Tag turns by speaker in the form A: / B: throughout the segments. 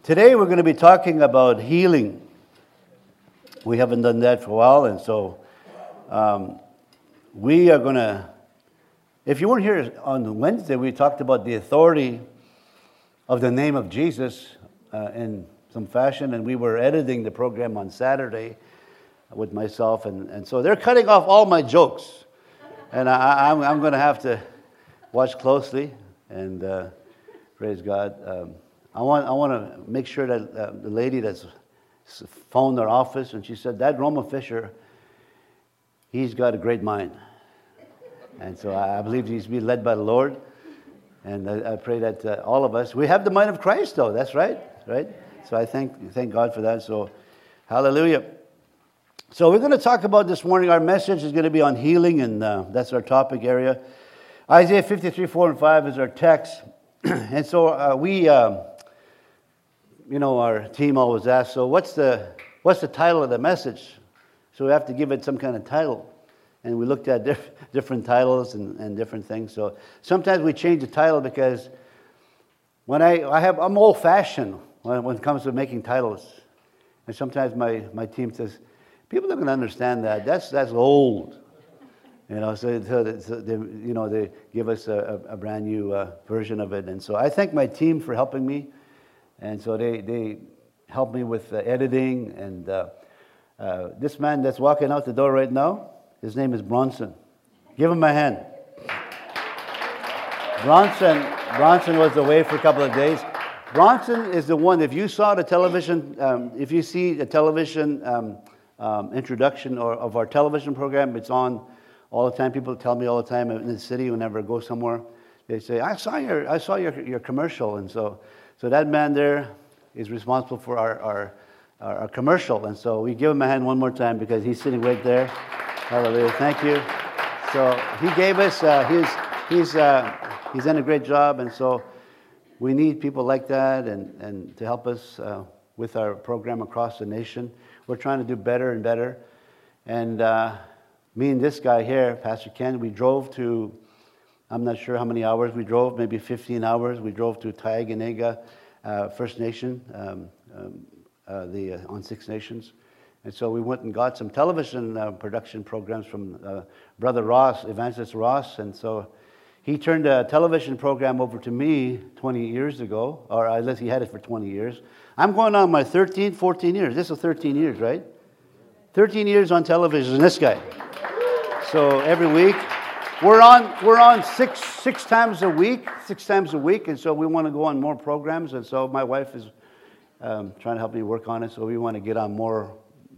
A: Today we're going to be talking about healing. We haven't done that for a while, and so we are going to, if you weren't here on Wednesday, we talked about the authority of the name of Jesus in some fashion, and we were editing the program on Saturday with myself, and so they're cutting off all my jokes, and I'm going to have to watch closely, and praise God. I want to make sure that the lady that's phoned our office, and she said, that Roman Fisher, he's got a great mind. And so I believe he's being led by the Lord. And I pray that all of us, we have the mind of Christ, though. That's right? So I thank God for that. So hallelujah. So we're going to talk about this morning. Our message is going to be on healing, and that's our topic area. Isaiah 53, 4 and 5 is our text. And so our team always asks, so what's the title of the message? So we have to give it some kind of title. And we looked at different titles and different things. So sometimes we change the title because when I'm old-fashioned when it comes to making titles. And sometimes my team says, people are going to understand that. That's old. So they give us a brand new version of it. And so I thank my team for helping me. And so they help me with editing. And this man that's walking out the door right now, his name is Bronson. Give him a hand. Bronson was away for a couple of days. Bronson is the one, if you saw the television, if you see the television introduction of our television program, it's on all the time. People tell me all the time in the city whenever I go somewhere, they say, I saw your commercial. And so that man there is responsible for our commercial. And so we give him a hand one more time because he's sitting right there. Hallelujah. Thank you. So he gave us, he's done a great job. And so we need people like that and to help us with our program across the nation. We're trying to do better and better. And me and this guy here, Pastor Ken, we drove to, I'm not sure how many hours we drove, maybe 15 hours. We drove to Tioga First Nation, on Six Nations. And so we went and got some television production programs from Brother Ross, Evangelist Ross. And so he turned a television program over to me 20 years ago, or at least he had it for 20 years. I'm going on my 14 years. This is 13 years, right? 13 years on television, this guy. So every week, we're on six times a week, and so we want to go on more programs, and so my wife is trying to help me work on it, so we want to get on more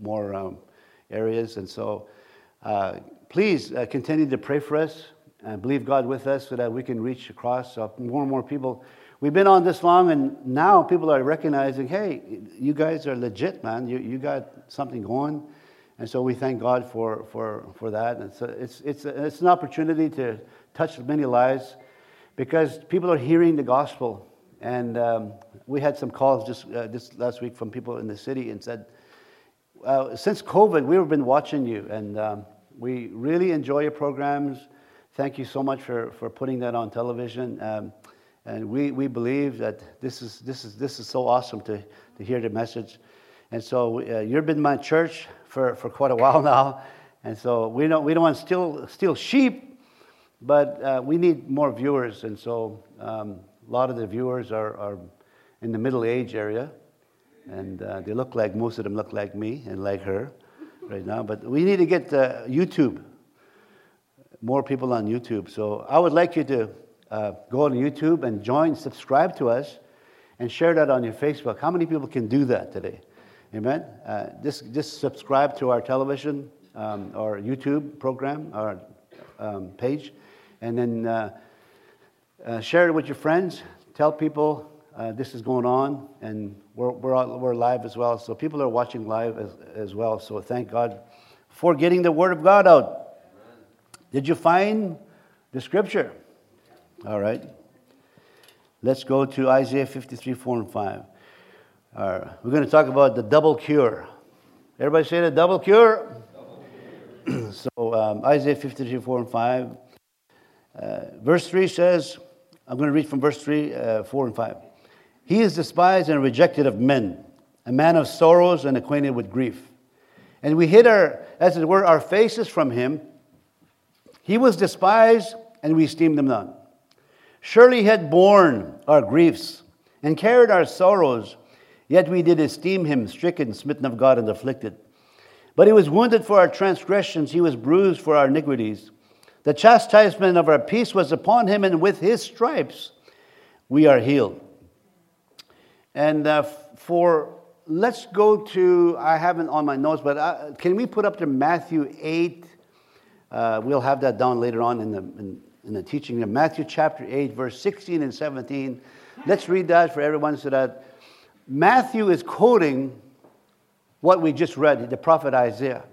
A: areas, and so please continue to pray for us and believe God with us so that we can reach across more and more people. We've been on this long, and now people are recognizing, hey, you guys are legit, man. You got something going. And so we thank God for that. And so it's an opportunity to touch many lives because people are hearing the gospel. And we had some calls just last week from people in the city and said, since COVID, we've been watching you, and we really enjoy your programs. Thank you so much for putting that on television. And we believe that this is so awesome to hear the message. And so you've been in my church for quite a while now, and so we don't want to steal sheep, but we need more viewers. And so a lot of the viewers are in the middle age area, and most of them look like me and like her right now. But we need to get YouTube, more people on YouTube. So I would like you to go on YouTube and subscribe to us, and share that on your Facebook. How many people can do that today? Amen. Just subscribe to our television, our YouTube program, our page, and then share it with your friends. Tell people this is going on, and we're live as well. So people are watching live as well. So thank God for getting the Word of God out. Amen. Did you find the Scripture? All right. Let's go to Isaiah 53, 4 and 5. We're going to talk about the double cure. Everybody say the double cure? So Isaiah 53, 4 and 5. Verse 3 says, I'm going to read from verse 3, 4 and 5. He is despised and rejected of men, a man of sorrows and acquainted with grief. And we hid as it were, our faces from him. He was despised, and we esteemed him not. Surely he had borne our griefs and carried our sorrows, yet we did esteem him stricken, smitten of God, and afflicted. But he was wounded for our transgressions, he was bruised for our iniquities. The chastisement of our peace was upon him, and with his stripes we are healed. And let's go to, I haven't on my notes, but can we put up to Matthew 8? We'll have that down later on in the teaching. Matthew chapter 8, verse 16 and 17. Let's read that for everyone so that Matthew is quoting what we just read, the prophet Isaiah.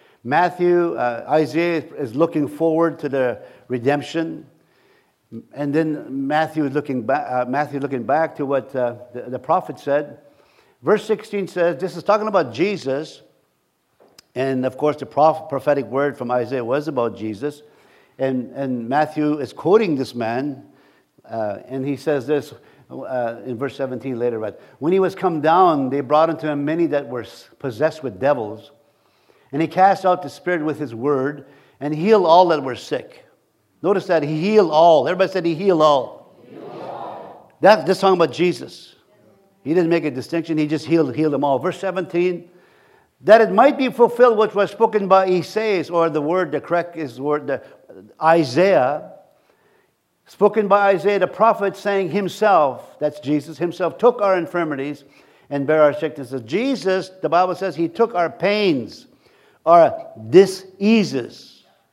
A: Isaiah is looking forward to the redemption. And then Matthew is looking back to what the prophet said. Verse 16 says, this is talking about Jesus. And of course, the prophetic word from Isaiah was about Jesus. And Matthew is quoting this man. And he says this in verse 17 later. Right? When he was come down, they brought unto him many that were possessed with devils. And he cast out the spirit with his word and healed all that were sick. Notice that he healed all. Everybody said he healed all. That's just talking about Jesus. He didn't make a distinction. He just healed them all. Verse 17, that it might be fulfilled which was spoken by Isaiah, or the correct is the word, Isaiah, spoken by Isaiah the prophet, saying himself, that's Jesus, himself took our infirmities and bare our sicknesses. Jesus, the Bible says, he took our pains, our diseases,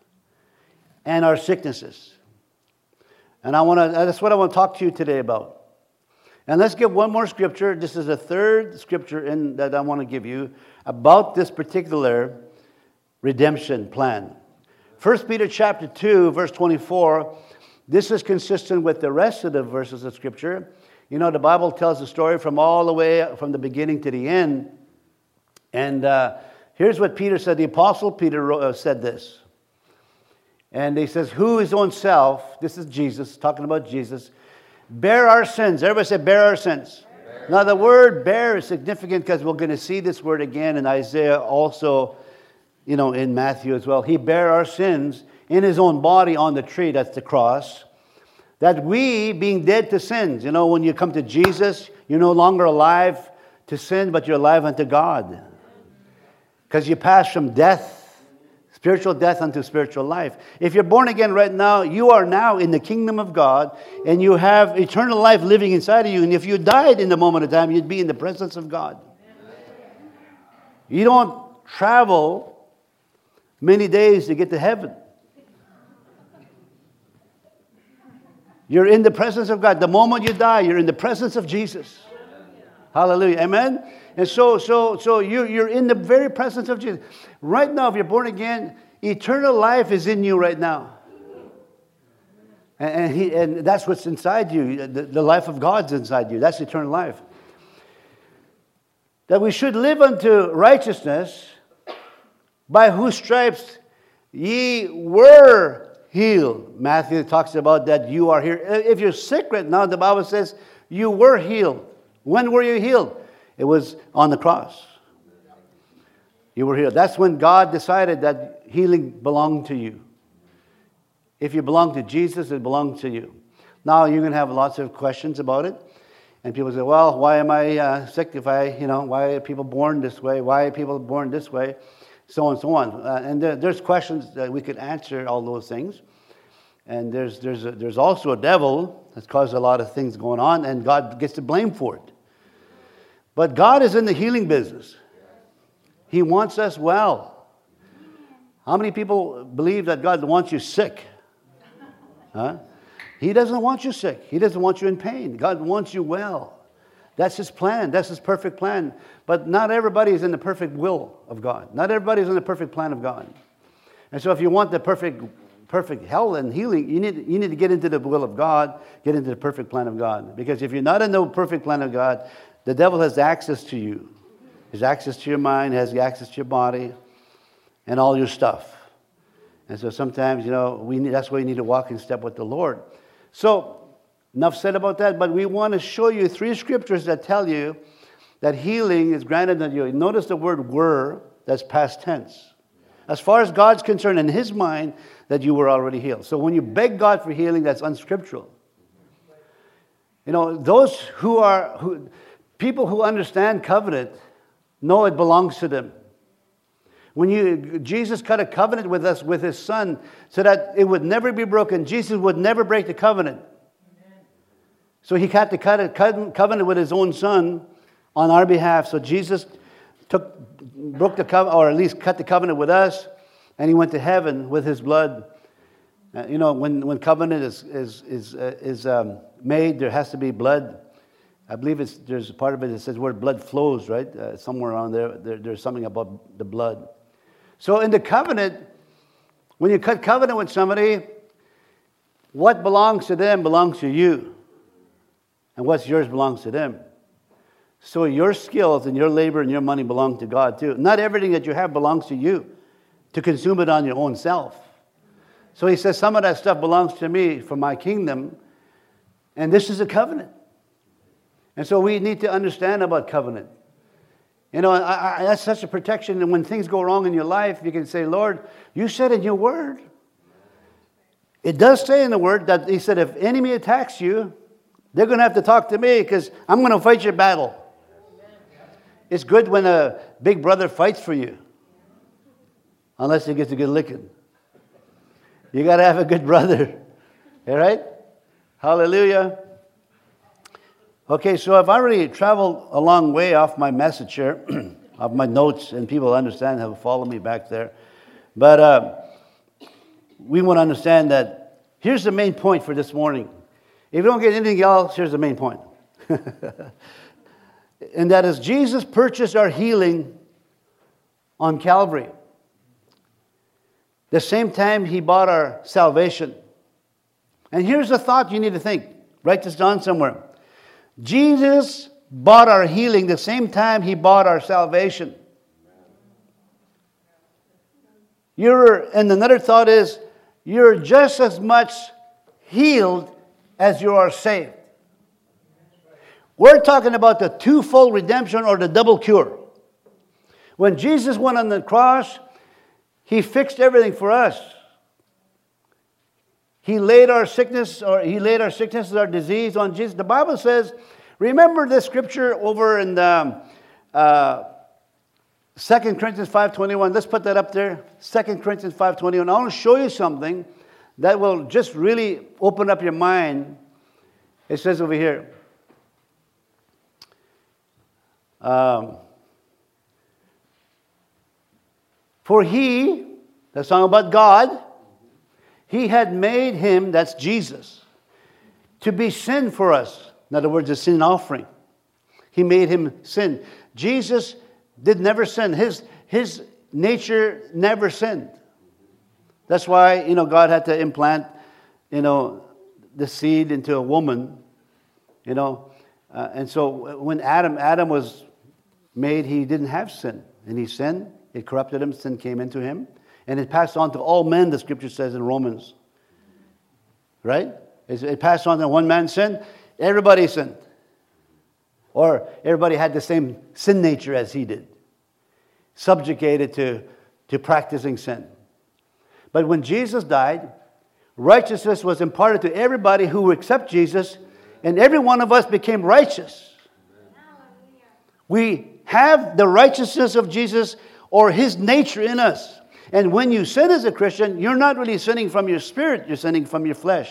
A: and our sicknesses. And that's what I want to talk to you today about. And let's give one more scripture. This is the third scripture that I want to give you about this particular redemption plan. 1 Peter chapter 2, verse 24. This is consistent with the rest of the verses of scripture. You know, the Bible tells the story from all the way from the beginning to the end. And here's what Peter said. The apostle Peter said this. And he says, who his own self, this is Jesus, talking about Jesus, bear our sins. Everybody say, bear our sins. Bear. Now the word bear is significant because we're going to see this word again in Isaiah, also, in Matthew as well. He bare our sins in his own body on the tree, that's the cross, that we, being dead to sins, when you come to Jesus, you're no longer alive to sin, but you're alive unto God. Because you pass from death, spiritual death unto spiritual life. If you're born again right now, you are now in the kingdom of God, and you have eternal life living inside of you. And if you died in the moment of time, you'd be in the presence of God. You don't travel many days to get to heaven. You're in the presence of God. The moment you die, you're in the presence of Jesus. Hallelujah. Amen? And so you're in the very presence of Jesus. Right now, if you're born again, eternal life is in you right now. And that's what's inside you. The life of God's inside you. That's eternal life. That we should live unto righteousness, by whose stripes ye were healed. Matthew talks about that you are here. If you're sick right now, the Bible says you were healed. When were you healed? It was on the cross. You were healed. That's when God decided that healing belonged to you. If you belong to Jesus, it belongs to you. Now, you're going to have lots of questions about it. And people say, well, why am I sick why are people born this way? Why are people born this way? So on and so on. And there's questions that we could answer all those things. And there's also a devil that's caused a lot of things going on, and God gets the blame for it. But God is in the healing business. He wants us well. How many people believe that God wants you sick? Huh? He doesn't want you sick. He doesn't want you in pain. God wants you well. That's His plan. That's His perfect plan. But not everybody is in the perfect will of God. Not everybody is in the perfect plan of God. And so if you want the perfect health and healing, you need to get into the will of God, get into the perfect plan of God. Because if you're not in the perfect plan of God, the devil has access to you. He has access to your mind, has access to your body, and all your stuff. And so sometimes, that's why you need to walk in step with the Lord. So Enough said about that, but we want to show you 3 scriptures that tell you that healing is granted unto you. Notice the word were, that's past tense. As far as God's concerned, in His mind, that you were already healed. So when you beg God for healing, that's unscriptural. You know, people who understand covenant know it belongs to them. When Jesus cut a covenant with us, with His Son, so that it would never be broken. Jesus would never break the covenant. So He had to cut a covenant with His own Son on our behalf. So Jesus broke the covenant, or at least cut the covenant with us, and He went to heaven with His blood. You know, when covenant is made, there has to be blood. I believe there's a part of it that says where blood flows, right? Somewhere around there's something about the blood. So in the covenant, when you cut covenant with somebody, what belongs to them belongs to you. And what's yours belongs to them. So your skills and your labor and your money belong to God too. Not everything that you have belongs to you to consume it on your own self. So He says, some of that stuff belongs to me for my kingdom. And this is a covenant. And so we need to understand about covenant. You know, that's such a protection. And when things go wrong in your life, you can say, Lord, you said in your word. It does say in the word that He said, if enemy attacks you, they're going to have to talk to me because I'm going to fight your battle. It's good when a big brother fights for you. Unless he gets a good licking. You got to have a good brother. All right? Hallelujah. Okay, so I've already traveled a long way off my message here, of my notes, and people understand, have followed me back there. But we want to understand that here's the main point for this morning. If you don't get anything else, here's the main point. And that is Jesus purchased our healing on Calvary. The same time He bought our salvation. And here's the thought you need to think. Write this down somewhere. Jesus bought our healing the same time He bought our salvation. And another thought is, you're just as much healed as you are saved. We're talking about the twofold redemption or the double cure. When Jesus went on the cross, He fixed everything for us. He laid our sicknesses, our disease on Jesus. The Bible says, remember this scripture over in 2 Corinthians 5:21. Let's put that up there. 2 Corinthians 5:21. I want to show you something that will just really open up your mind. It says over here. For He, that's talking about God, He had made Him, that's Jesus, to be sin for us. In other words, a sin offering. He made Him sin. Jesus did never sin. His nature never sinned. That's why, God had to implant, the seed into a woman, and so when Adam was made, he didn't have sin. And he sinned. It corrupted him. Sin came into him. And it passed on to all men, the scripture says in Romans. Right? It passed on to one man's sin. Everybody sinned. Or everybody had the same sin nature as he did. Subjugated to practicing sin. But when Jesus died, righteousness was imparted to everybody who would accept Jesus. And every one of us became righteous. We have the righteousness of Jesus or His nature in us. And when you sin as a Christian, you're not really sinning from your spirit, you're sinning from your flesh.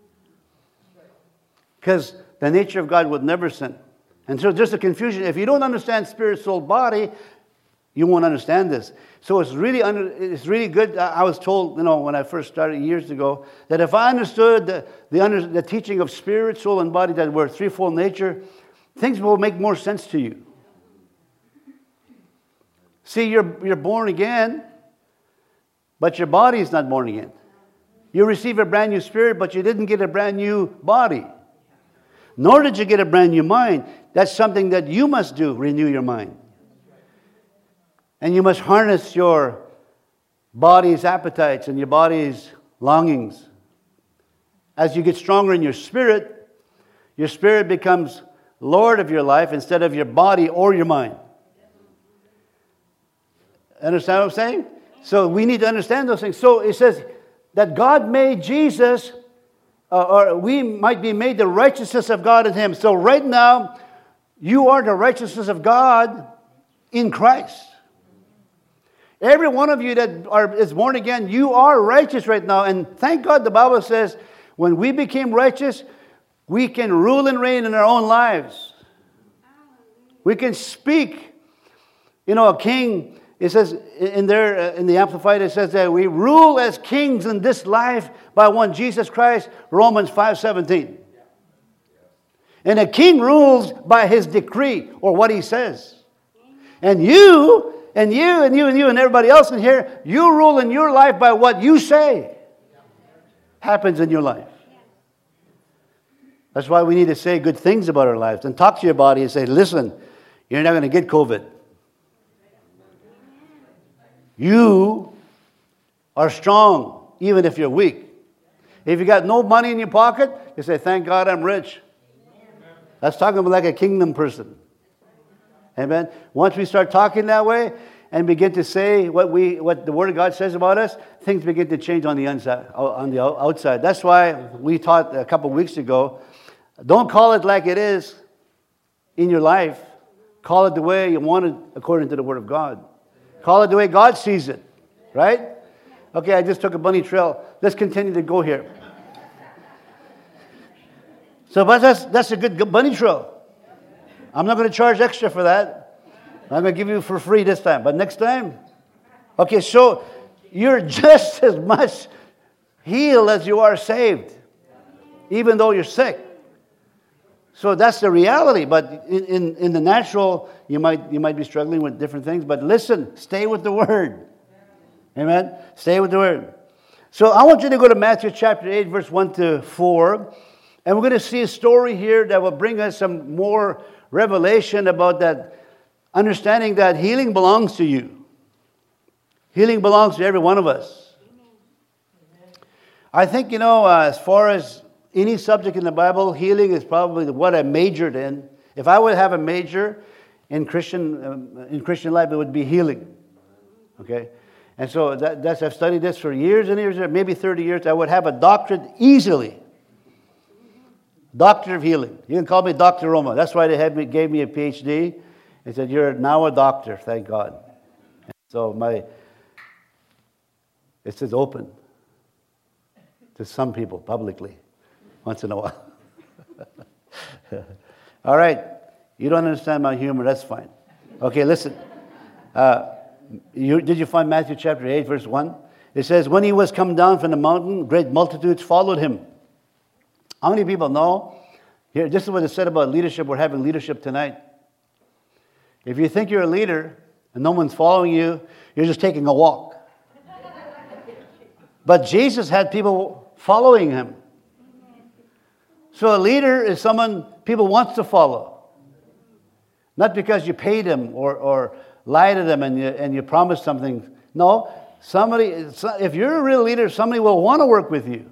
A: Because the nature of God would never sin. And so there's a confusion. If you don't understand spirit, soul, body, you won't understand this. So it's really good. I was told, when I first started years ago, that if I understood the teaching of spirit, soul, and body, that we're threefold nature, things will make more sense to you. See, you're born again, but your body is not born again. You receive a brand new spirit, but you didn't get a brand new body. Nor did you get a brand new mind. That's something that you must do, renew your mind. And you must harness your body's appetites and your body's longings. As you get stronger in your spirit, Your spirit becomes Lord of your life instead of your body or your mind. Understand what I'm saying? So we need to understand those things. So it says that God made Jesus, or we might be made the righteousness of God in Him. So right now, you are the righteousness of God in Christ. Every one of you that is born again, you are righteous right now. And thank God the Bible says when we became righteous, we can rule and reign in our own lives. We can speak. You know, a king... It says in the Amplified, it says that we rule as kings in this life by one Jesus Christ, Romans 5:17. And a king rules by his decree or what he says. And you and everybody else in here, you rule in your life by what you say happens in your life. That's why we need to say good things about our lives and talk to your body and say, listen, you're not going to get COVID. You are strong, even if you're weak. If you got no money in your pocket, you say, thank God I'm rich. That's talking about like a kingdom person. Amen. Once we start talking that way and begin to say what the Word of God says about us, things begin to change on the inside, on the outside. That's why we taught a couple weeks ago, don't call it like it is in your life. Call it the way you want it according to the Word of God. Call it the way God sees it, right? Okay, I just took a bunny trail. Let's continue to go here. So, but that's a good bunny trail. I'm not going to charge extra for that. I'm going to give you for free this time. But next time, okay, so you're just as much healed as you are saved, even though you're sick. So that's the reality. But in the natural, you might be struggling with different things. But listen, stay with the Word. Amen? Stay with the Word. So I want you to go to Matthew chapter 8, verse 1 to 4. And we're going to see a story here that will bring us some more revelation about that, understanding that healing belongs to you. Healing belongs to every one of us. I think, as far as any subject in the Bible, healing is probably what I majored in. If I would have a major in Christian life, it would be healing. Okay? And so I've studied this for years and years, maybe 30 years. I would have a doctorate easily. Doctor of healing. You can call me Dr. Roma. That's why they gave me a PhD. They said, you're now a doctor, thank God. And so it says open to some people publicly. Once in a while. All right. You don't understand my humor. That's fine. Okay, listen. Did you find Matthew chapter 8, verse 1? It says, when he was come down from the mountain, great multitudes followed him. How many people know? Here, this is what it said about leadership. We're having leadership tonight. If you think you're a leader and no one's following you, you're just taking a walk. But Jesus had people following him. So a leader is someone people want to follow. Not because you paid them or lied to them and you promised something. No, if you're a real leader, somebody will want to work with you.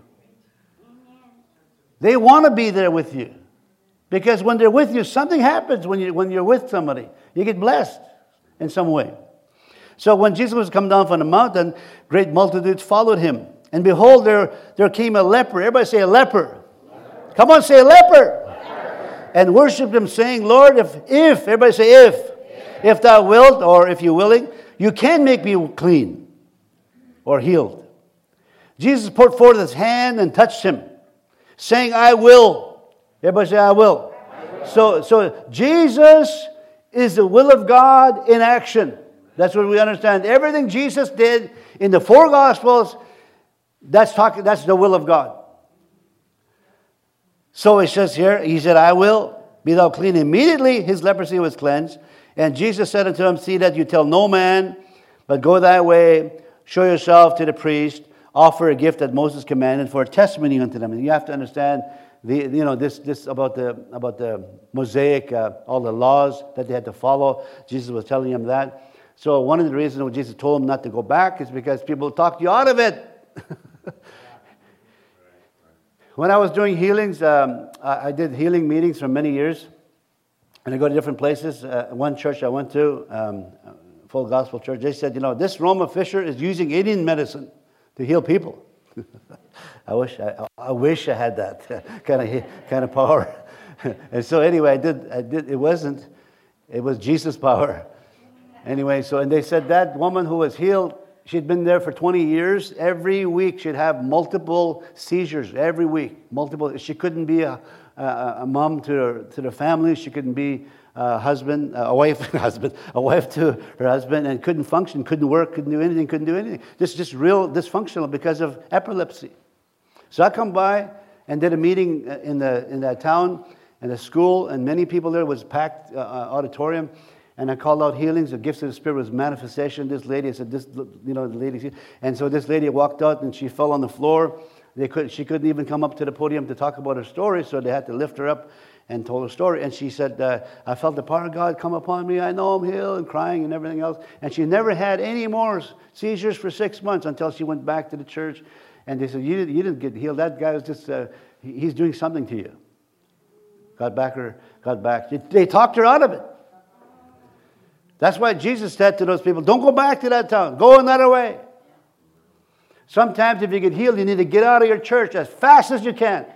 A: They want to be there with you. Because when they're with you, something happens when you're with somebody. You get blessed in some way. So when Jesus was come down from the mountain, great multitudes followed him. And behold, there came a leper. Everybody say a leper. Come on, say leper. And worshiped him, saying, Lord, if everybody say if thou wilt, or if you're willing, you can make me clean or healed. Jesus put forth his hand and touched him, saying, I will. Everybody say, I will. So Jesus is the will of God in action. That's what we understand. Everything Jesus did in the four Gospels, that's the will of God. So it says here, he said, I will, be thou clean. Immediately his leprosy was cleansed. And Jesus said unto him, see that you tell no man, but go thy way, show yourself to the priest, offer a gift that Moses commanded for a testimony unto them. And you have to understand this about the Mosaic, all the laws that they had to follow. Jesus was telling them that. So one of the reasons why Jesus told them not to go back is because people talked you out of it. When I was doing healings, I did healing meetings for many years. And I go to different places. One church I went to, Full Gospel Church, they said, this Roma Fisher is using Indian medicine to heal people. I wish I had that kind of power. And so anyway, I did. It was Jesus' power. Anyway, and they said that woman who was healed, she'd been there for 20 years. Every week she'd have multiple seizures. Every week, multiple. She couldn't be a mom to the family. She couldn't be a wife to her husband, and couldn't function, couldn't work, couldn't do anything. Just real dysfunctional because of epilepsy. So I come by and did a meeting in that town, and the school, and many people there. Was packed auditorium. And I called out healings. The gifts of the Spirit was manifestation. This lady, I said, the lady. And so this lady walked out and she fell on the floor. She couldn't even come up to the podium to talk about her story, so they had to lift her up and told her story. And she said, I felt the power of God come upon me. I know I'm healed, and crying and everything else. And she never had any more seizures for 6 months until she went back to the church. And they said, you didn't get healed. That guy was just, he's doing something to you. Got back. They talked her out of it. That's why Jesus said to those people, don't go back to that town. Go another way. Sometimes if you get healed, you need to get out of your church as fast as you can.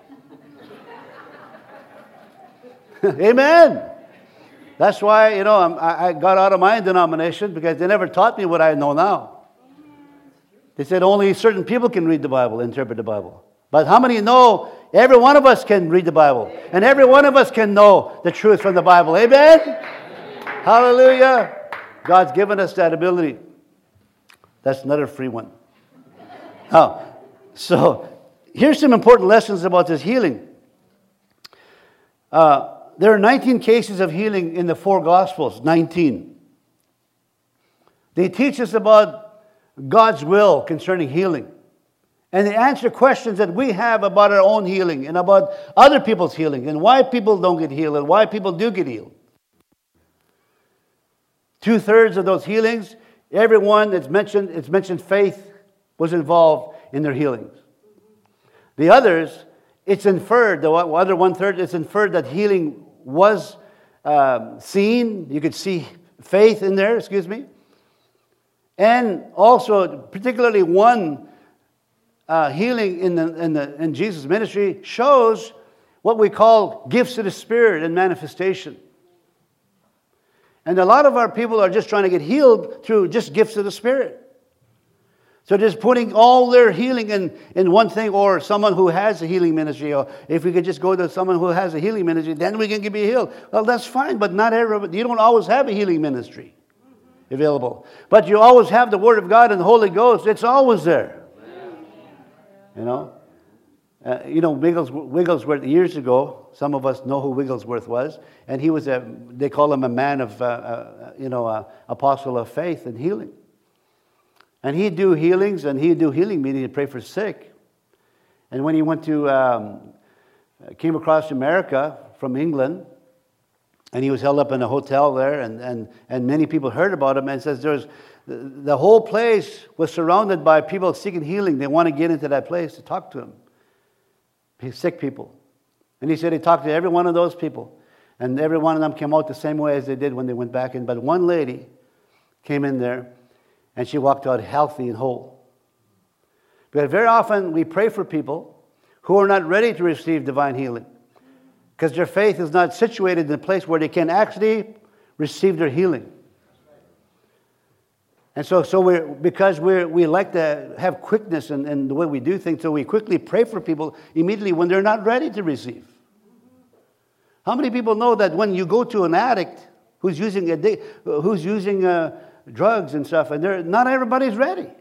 A: Amen. That's why, I got out of my denomination, because they never taught me what I know now. They said only certain people can read the Bible, interpret the Bible. But how many know every one of us can read the Bible? And every one of us can know the truth from the Bible. Amen? Hallelujah. God's given us that ability. That's another free one. So here's some important lessons about this healing. There are 19 cases of healing in the 4 Gospels. 19. They teach us about God's will concerning healing. And they answer questions that we have about our own healing and about other people's healing and why people don't get healed and why people do get healed. 2/3 of those healings, everyone it's mentioned faith was involved in their healings. The others, it's inferred, the other 1/3, it's inferred that healing was seen. You could see faith in there, And also, particularly one healing in Jesus' ministry shows what we call gifts of the Spirit and manifestation. And a lot of our people are just trying to get healed through just gifts of the Spirit. So just putting all their healing in one thing, or someone who has a healing ministry, or if we could just go to someone who has a healing ministry, then we can be healed. Well, that's fine, but not everybody. You don't always have a healing ministry available. But you always have the Word of God and the Holy Ghost. It's always there. Wigglesworth, years ago, some of us know who Wigglesworth was, and he was they call him a man of, apostle of faith and healing. And he'd do healings, and he'd do healing meetings and pray for sick. And when he went came across America from England, and he was held up in a hotel there, and many people heard about him, and it says the whole place was surrounded by people seeking healing. They want to get into that place to talk to him. Sick people. And he said he talked to every one of those people. And every one of them came out the same way as they did when they went back in. But one lady came in there, and she walked out healthy and whole. But very often we pray for people who are not ready to receive divine healing, because their faith is not situated in a place where they can actually receive their healing. And so because we like to have quickness in the way we do things, so we quickly pray for people immediately when they're not ready to receive. How many people know that when you go to an addict who's using drugs and stuff, and not everybody's ready?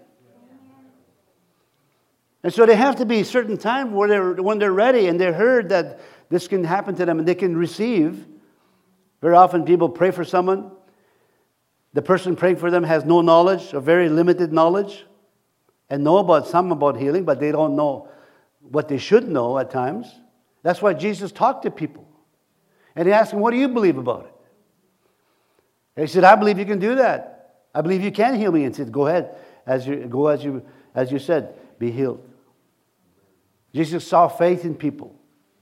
A: And so they have to be a certain time when they're ready, and they heard that this can happen to them and they can receive. Very often people pray for someone. The person praying for them has no knowledge, or very limited knowledge, and know about healing, but they don't know what they should know at times. That's why Jesus talked to people. And he asked them, what do you believe about it? And he said, I believe you can do that. I believe you can heal me. And he said, go ahead, as you said, be healed. Jesus saw faith in people.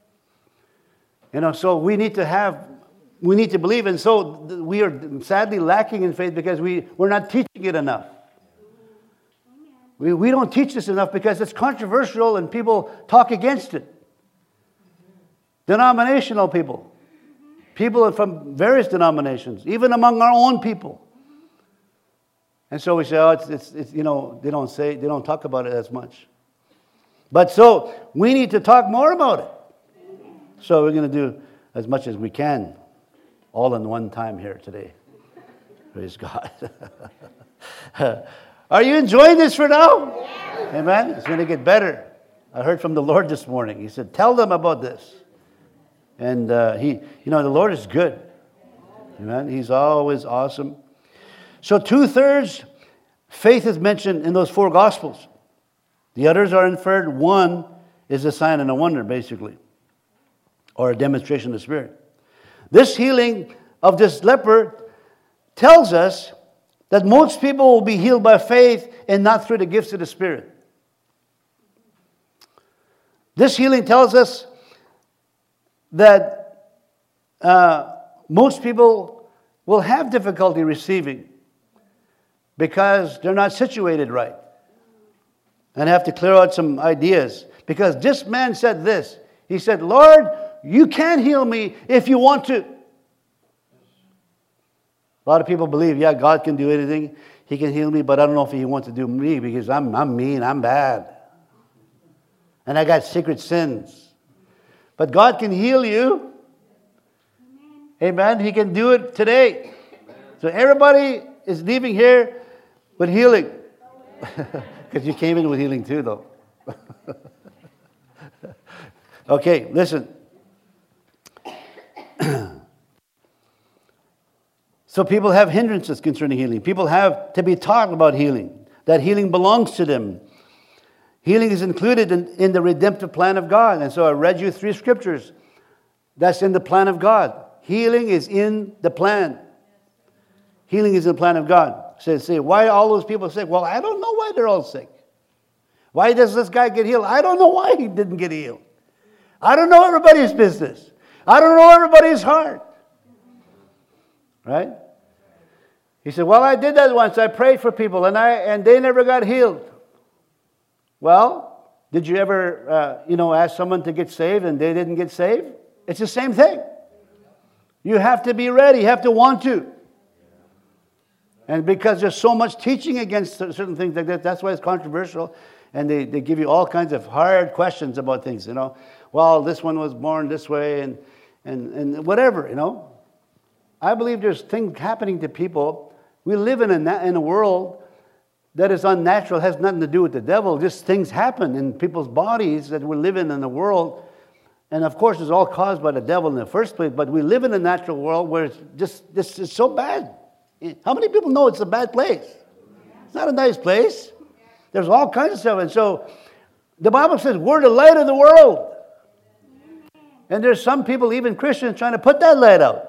A: So we need to believe. And so we are sadly lacking in faith because we're not teaching it enough. We don't teach this enough because it's controversial and people talk against it. Denominational people. People from various denominations, even among our own people. And so we say, it's they don't talk about it as much. But so we need to talk more about it. So we're going to do as much as we can, all in one time here today. Praise God. Are you enjoying this for now? Yeah. Amen. It's going to get better. I heard from the Lord this morning. He said, tell them about this. And the Lord is good. Amen. He's always awesome. So 2/3 faith is mentioned in those 4 Gospels. The others are inferred. One is a sign and a wonder, basically, or a demonstration of the Spirit. This healing of this leper tells us that most people will be healed by faith and not through the gifts of the Spirit. This healing tells us that most people will have difficulty receiving because they're not situated right. And I have to clear out some ideas. Because this man said this. He said, Lord, you can heal me if you want to. A lot of people believe, God can do anything. He can heal me, but I don't know if He wants to do me because I'm mean, I'm bad. And I got secret sins. But God can heal you. Amen. He can do it today. So everybody is leaving here with healing. Because you came in with healing too, though. Okay, listen. So people have hindrances concerning healing. People have to be taught about healing. That healing belongs to them. Healing is included in the redemptive plan of God. And so I read you 3 scriptures. That's in the plan of God. Healing is in the plan. Healing is in the plan of God. Say, why all those people sick? Well, I don't know why they're all sick. Why does this guy get healed? I don't know why he didn't get healed. I don't know everybody's business. I don't know everybody's heart. Right? He said, well, I did that once. I prayed for people and they never got healed. Well, did you ever, ask someone to get saved and they didn't get saved? It's the same thing. You have to be ready. You have to want to. And because there's so much teaching against certain things like that, that's why it's controversial. And they give you all kinds of hard questions about things, Well, this one was born this way and whatever, I believe there's things happening to people. We live in a world that is unnatural, has nothing to do with the devil. Just things happen in people's bodies that we're living in the world. And of course, it's all caused by the devil in the first place. But we live in a natural world where it's just, this is so bad. How many people know it's a bad place? It's not a nice place. There's all kinds of stuff. And so the Bible says we're the light of the world. And there's some people, even Christians, trying to put that light out.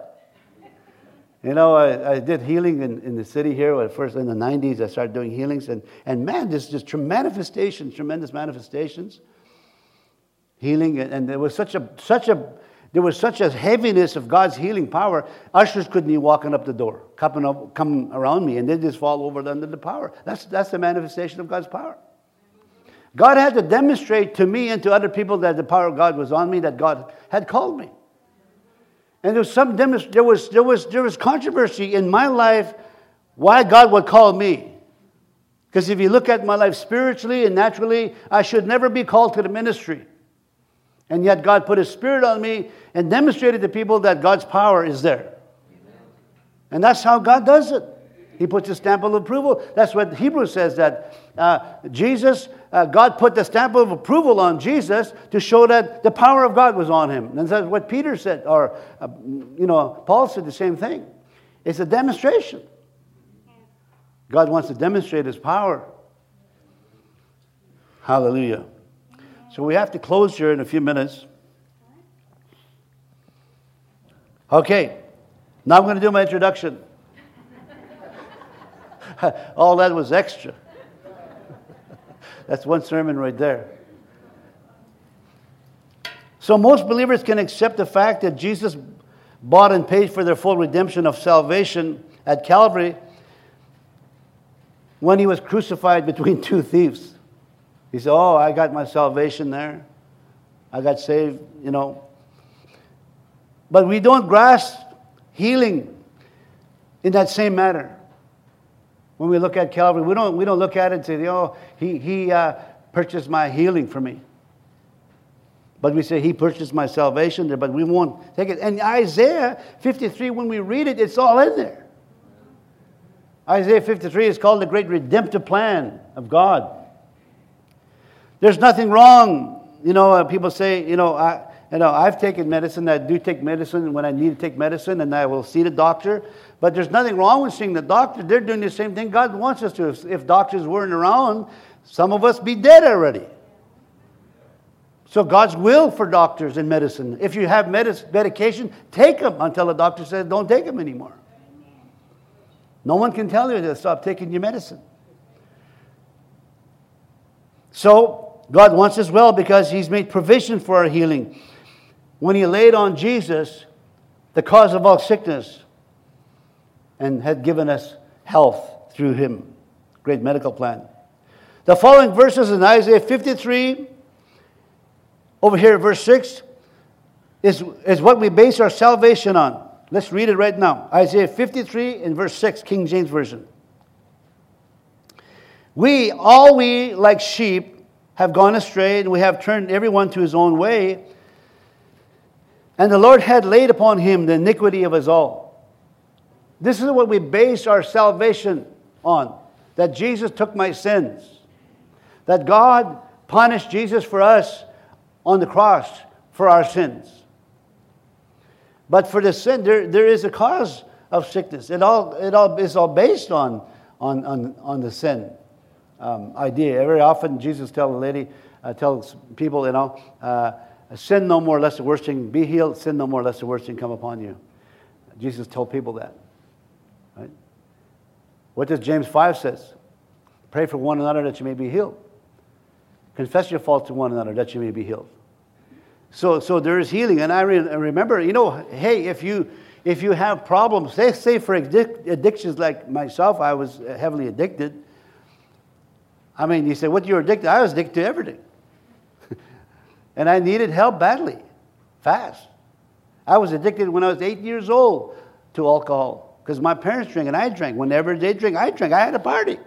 A: I did healing in the city here. At first in the 90s, I started doing healings. And man, there's just tremendous manifestations. Healing. And there was such a heaviness of God's healing power. Ushers couldn't even walking up the door, come around me, and they just fall over under the power. That's the manifestation of God's power. God had to demonstrate to me and to other people that the power of God was on me, that God had called me. And there was controversy in my life why God would call me. Because if you look at my life spiritually and naturally, I should never be called to the ministry. And yet God put His Spirit on me and demonstrated to people that God's power is there. And that's how God does it. He puts His stamp of approval. That's what Hebrews says, that God put the stamp of approval on Jesus to show that the power of God was on Him. And that's what Peter said, or Paul said the same thing. It's a demonstration. God wants to demonstrate His power. Hallelujah. So we have to close here in a few minutes. Okay, now I'm going to do my introduction. All that was extra. That's one sermon right there. So most believers can accept the fact that Jesus bought and paid for their full redemption of salvation at Calvary when he was crucified between two thieves. He said, oh, I got my salvation there. I got saved, But we don't grasp healing in that same manner. When we look at Calvary, we don't look at it and say, oh, he purchased my healing for me. But we say he purchased my salvation there, but we won't take it. And Isaiah 53, when we read it, it's all in there. Isaiah 53 is called the great redemptive plan of God. There's nothing wrong. People say, I've taken medicine. I do take medicine when I need to take medicine, and I will see the doctor. But there's nothing wrong with seeing the doctor. They're doing the same thing God wants us to. If doctors weren't around, some of us be dead already. So God's will for doctors and medicine. If you have medication, take them until the doctor says don't take them anymore. No one can tell you to stop taking your medicine. So God wants us well because He's made provision for our healing. When He laid on Jesus the cause of all sickness and had given us health through Him. Great medical plan. The following verses in Isaiah 53, over here at verse 6, is what we base our salvation on. Let's read it right now. Isaiah 53 in verse 6, King James Version. We like sheep have gone astray, and we have turned everyone to his own way. And the Lord had laid upon him the iniquity of us all. This is what we base our salvation on. That Jesus took my sins. That God punished Jesus for us on the cross for our sins. But for the sin, there is a cause of sickness. It all is all based on the sin idea. Very often Jesus tells people, sin no more lest the worst thing be healed. Sin no more lest the worst thing come upon you. Jesus told people that. Right? What does James 5 says? Pray for one another that you may be healed. Confess your faults to one another that you may be healed. So there is healing. And I remember, hey, if you have problems, say for addictions like myself, I was heavily addicted. I mean, you say, what you're addicted? I was addicted to everything. And I needed help badly, fast. I was addicted when I was 8 years old to alcohol because my parents drank and I drank. Whenever they drank, I drank. I had a party.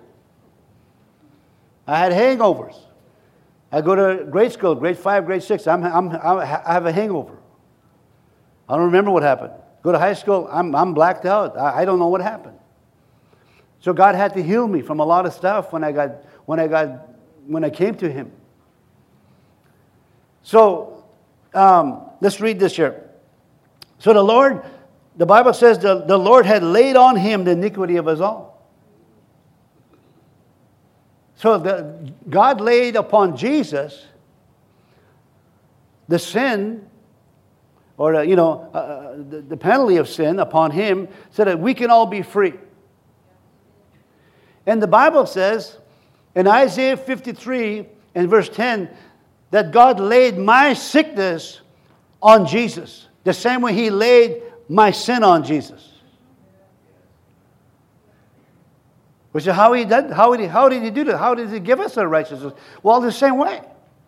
A: I had hangovers. I go to grade school, grade 5, grade 6. I have a hangover. I don't remember what happened. Go to high school, I'm blacked out. I don't know what happened. So God had to heal me from a lot of stuff when I came to Him. So let's read this here. So the Bible says the Lord had laid on Him the iniquity of us all. So God laid upon Jesus the sin, or the penalty of sin upon Him, so that we can all be free. And the Bible says in Isaiah 53 and verse 10 that God laid my sickness on Jesus, the same way He laid my sin on Jesus. Which is how He did. How did He do that? How did He give us our righteousness? Well, the same way.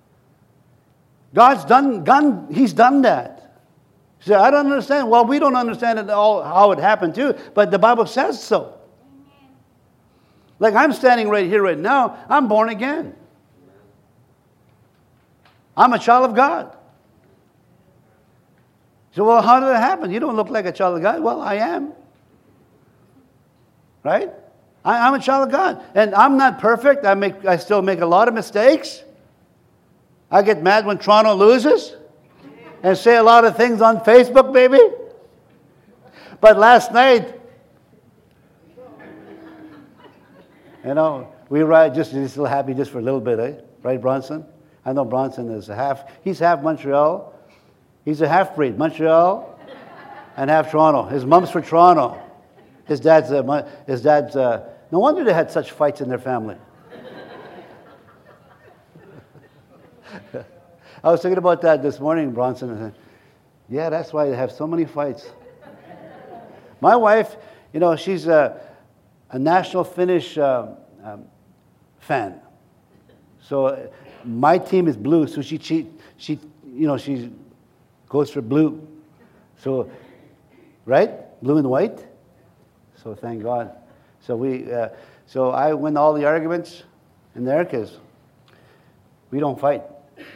A: He's done that. You say, I don't understand. Well, we don't understand it all how it happened too, but the Bible says so. Like I'm standing right here right now, I'm born again. I'm a child of God. So, well, how did it happen? You don't look like a child of God. Well, I am. Right? I'm a child of God. And I'm not perfect. I still make a lot of mistakes. I get mad when Toronto loses and say a lot of things on Facebook, baby. But last night, we ride just still happy just for a little bit, eh? Right, Bronson? I know Bronson is he's half Montreal. He's a half-breed, Montreal and half Toronto. His mom's for Toronto. His dad's no wonder they had such fights in their family. I was thinking about that this morning, Bronson. I said, yeah, that's why they have so many fights. My wife, she's a national Finnish fan. So my team is blue, so she goes for blue. So, right? Blue and white. So thank God. So so I win all the arguments in there because we don't fight.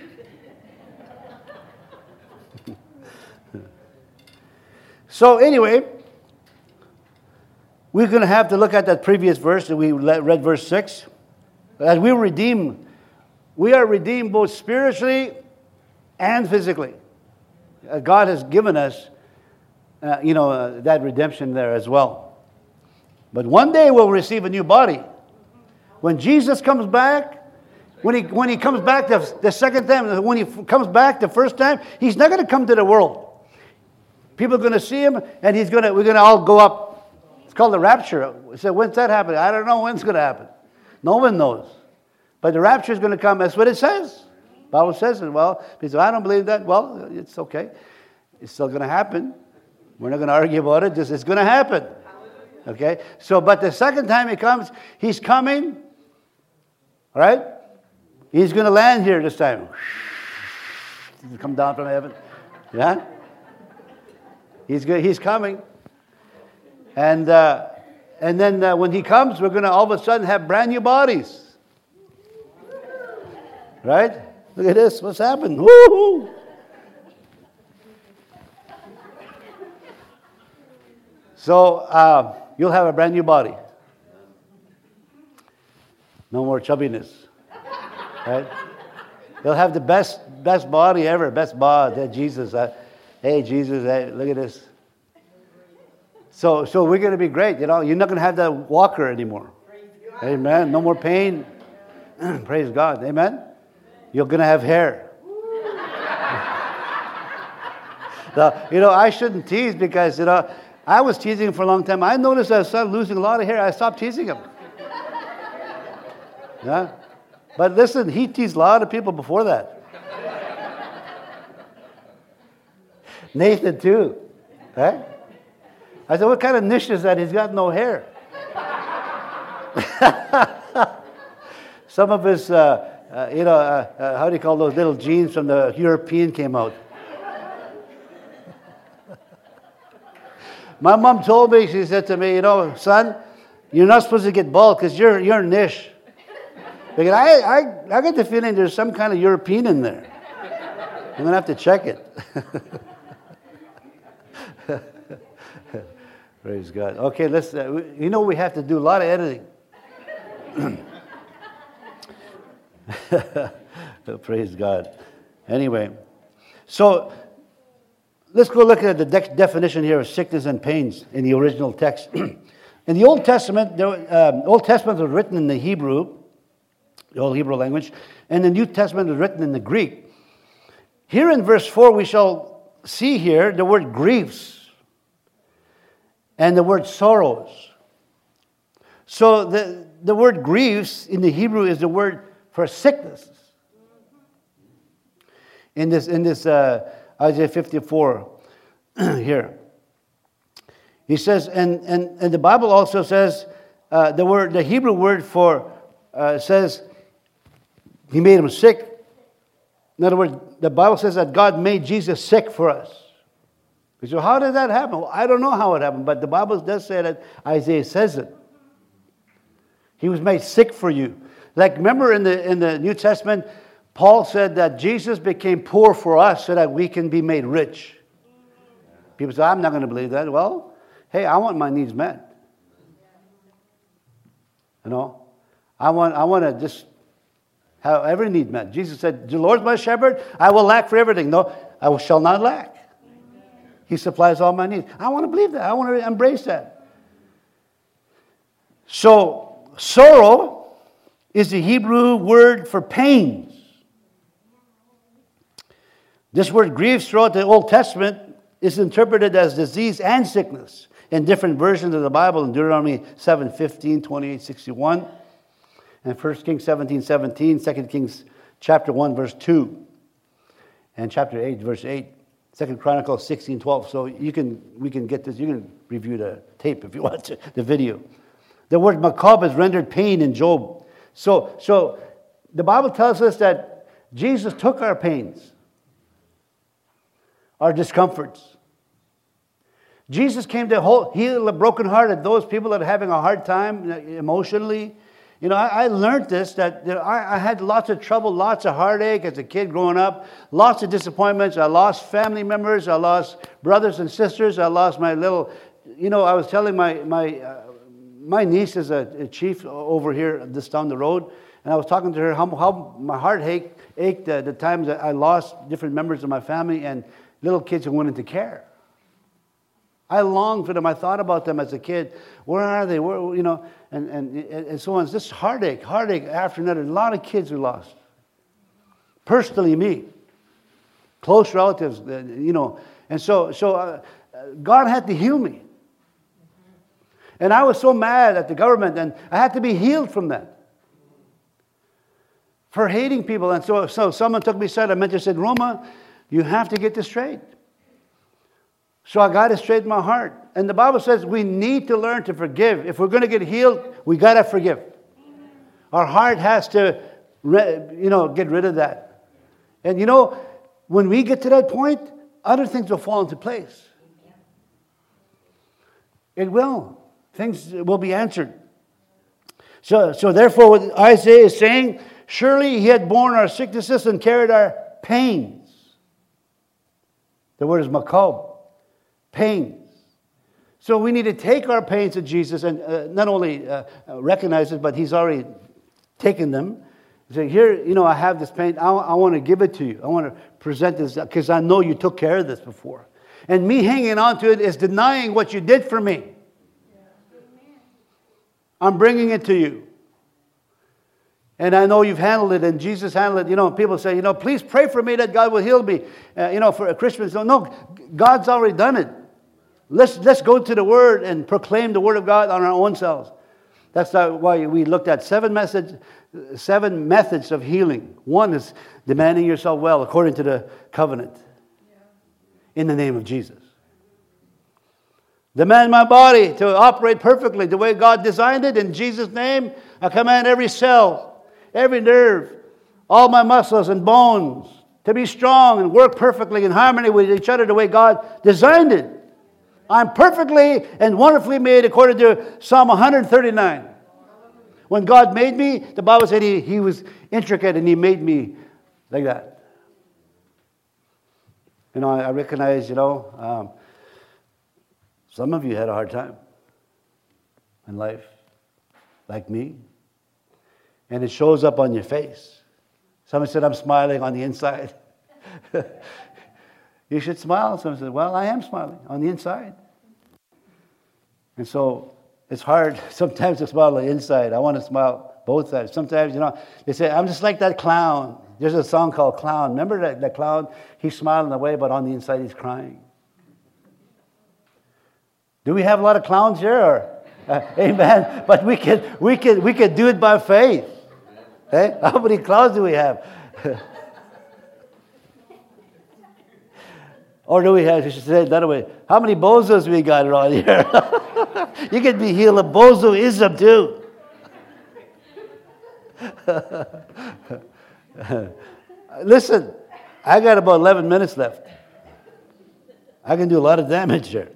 A: So anyway, we're going to have to look at that previous verse that we read, verse 6. As we are redeemed both spiritually and physically. God has given us, that redemption there as well. But one day we'll receive a new body. When Jesus comes back, when he comes back the second time, when he comes back the first time, he's not going to come to the world. People are going to see him, and we're going to all go up. It's called the rapture. So when's that happening? I don't know when it's going to happen. No one knows. But the rapture is going to come. That's what it says. The Bible says it. Well, people say, I don't believe that. Well, it's okay. It's still going to happen. We're not going to argue about it. Just it's going to happen. Okay? So, but the second time he comes, he's coming. All right? He's going to land here this time. He's come down from heaven. Yeah? He's coming. And then when he comes, we're going to all of a sudden have brand new bodies. Right? Look at this. What's happened? Woo-hoo! So you'll have a brand new body. No more chubbiness. Right? You'll have the best body ever. Best bod. Jesus. Hey, Jesus, look at this. So we're going to be great. You're not going to have that walker anymore. Amen. No more pain. Praise God. Amen. You're going to have hair. Now, I shouldn't tease because, I was teasing him for a long time. I noticed I started losing a lot of hair. I stopped teasing him. Yeah? But listen, he teased a lot of people before that. Nathan too. Right? I said, what kind of niche is that? He's got no hair. Some of his, how do you call those little genes from the European came out. My mom told me, she said to me, son, you're not supposed to get bald because you're niche. Because I get the feeling there's some kind of European in there. I'm going to have to check it. Praise God. Okay, let's. We have to do a lot of editing. Praise God. Anyway, so let's go look at the definition here of sickness and pains in the original text. In the Old Testament, Old Testament was written in the Hebrew, the Old Hebrew language, and the New Testament was written in the Greek. Here in verse 4, we shall see here the word griefs and the word sorrows. So the word griefs in the Hebrew is the word for sickness. In this Isaiah 54 here. He says, and the Bible also says, the Hebrew word for says he made him sick. In other words, the Bible says that God made Jesus sick for us. So how did that happen? Well, I don't know how it happened, but the Bible does say that. Isaiah says it. He was made sick for you. Like, remember in the New Testament, Paul said that Jesus became poor for us so that we can be made rich. People say, I'm not going to believe that. Well, hey, I want my needs met. I want to just have every need met. Jesus said, the Lord's my shepherd, I will lack for everything. No, I shall not lack. He supplies all my needs. I want to believe that. I want to embrace that. So, sorrow is the Hebrew word for pains. This word grief throughout the Old Testament is interpreted as disease and sickness in different versions of the Bible, in Deuteronomy 7:15, 28:61, and 1 Kings 17:17, 2 Kings chapter 1, verse 2. and chapter 8, verse 8. 2 Chronicles 16:12. So we can get this. You can review the tape if you want to, the video. The word makab is rendered pain in Job. So the Bible tells us that Jesus took our pains, our discomforts. Jesus came to heal the brokenhearted, those people that are having a hard time emotionally. You know, I learned this, that I had lots of trouble, lots of heartache as a kid growing up, lots of disappointments. I lost family members. I lost brothers and sisters. I lost my little, I was telling my niece is a chief over here just down the road, and I was talking to her how my heart ached the times that I lost different members of my family and little kids who went into care. I longed for them. I thought about them as a kid. Where are they? And so on. It's just heartache after another. A lot of kids were lost. Personally, me, close relatives, and so God had to heal me. And I was so mad at the government, and I had to be healed from that. For hating people. And so someone took me aside. A mentor said, Roma, you have to get this straight. So I got it straight in my heart. And the Bible says we need to learn to forgive. If we're going to get healed, we got to forgive. Our heart has to, get rid of that. And when we get to that point, other things will fall into place. It will. Things will be answered. So therefore, what Isaiah is saying, surely he had borne our sicknesses and carried our pains. The word is makab. Pains. So we need to take our pains to Jesus and not only recognize it, but he's already taken them. Say, here, I have this pain. I want to give it to you. I want to present this because I know you took care of this before. And me hanging on to it is denying what you did for me. I'm bringing it to you. And I know you've handled it, and Jesus handled it. People say, please pray for me that God will heal me. For Christians, no, God's already done it. Let's go to the Word and proclaim the Word of God on our own selves. That's why we looked at 7 methods of healing. One is demanding yourself well according to the covenant. In the name of Jesus. Demand my body to operate perfectly the way God designed it. In Jesus' name, I command every cell, every nerve, all my muscles and bones to be strong and work perfectly in harmony with each other the way God designed it. I'm perfectly and wonderfully made according to Psalm 139. When God made me, the Bible said He was intricate and He made me like that. I recognize, some of you had a hard time in life, like me. And it shows up on your face. Someone said, I'm smiling on the inside. You should smile. Someone said, well, I am smiling on the inside. And so it's hard sometimes to smile on the inside. I want to smile both sides. Sometimes, they say, I'm just like that clown. There's a song called Clown. Remember that clown? He's smiling away, but on the inside he's crying. Do we have a lot of clowns here? Amen. But we could do it by faith. Hey? How many clowns do we have? Or do we have, you should say it another way, how many bozos we got around here? You can be healed of bozoism too. Listen, I got about 11 minutes left. I can do a lot of damage here.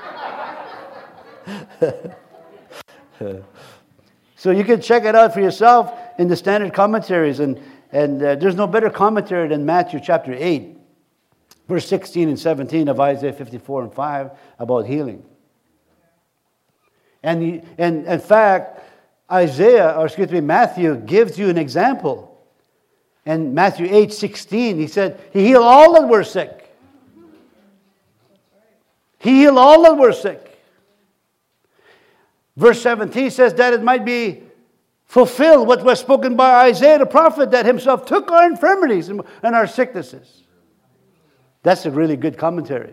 A: So you can check it out for yourself in the standard commentaries. And there's no better commentary than Matthew chapter 8. Verse 16 and 17 of Isaiah 54 and 5 about healing. And in fact, Matthew gives you an example. In Matthew 8:16, he said, He healed all that were sick. He healed all that were sick. Verse 17 says that it might be fulfilled what was spoken by Isaiah the prophet, that himself took our infirmities and our sicknesses. That's a really good commentary.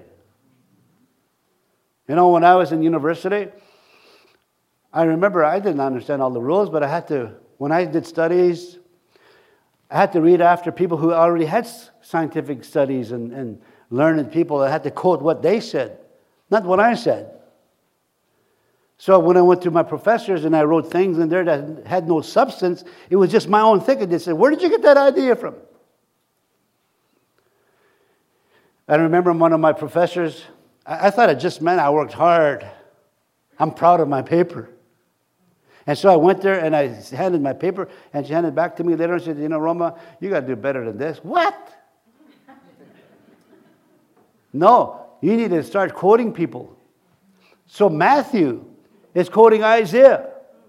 A: When I was in university, I remember I didn't understand all the rules, but I had to, when I did studies, I had to read after people who already had scientific studies and learned people. I had to quote what they said, not what I said. So when I went to my professors and I wrote things in there that had no substance, it was just my own thinking. They said, where did you get that idea from? I remember one of my professors, I thought it just meant I worked hard. I'm proud of my paper. And so I went there and I handed my paper, and she handed it back to me later and said, Roma, you got to do better than this. What? No, you need to start quoting people. So Matthew is quoting Isaiah.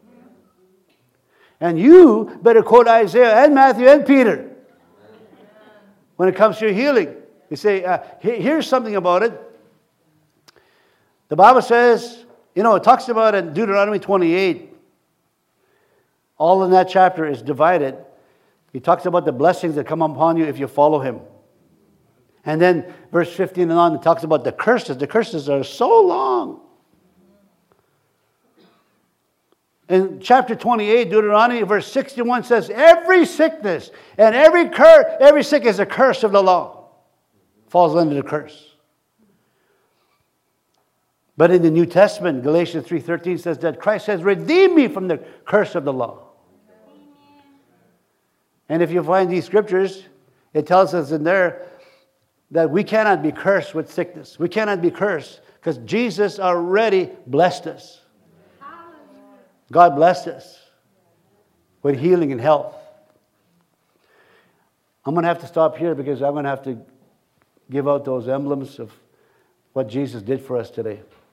A: And you better quote Isaiah and Matthew and Peter when it comes to your healing. You say, here's something about it. The Bible says, it talks about in Deuteronomy 28, all in that chapter is divided. He talks about the blessings that come upon you if you follow him. And then verse 15 and on, it talks about the curses. The curses are so long. In chapter 28, Deuteronomy, verse 61 says, every sickness and every sickness is a curse of the law. Falls under the curse. But in the New Testament, Galatians 3:13 says that Christ has redeemed me from the curse of the law. And if you find these scriptures, it tells us in there that we cannot be cursed with sickness. We cannot be cursed because Jesus already blessed us. God blessed us with healing and health. I'm going to have to stop here because I'm going to have to give out those emblems of what Jesus did for us today.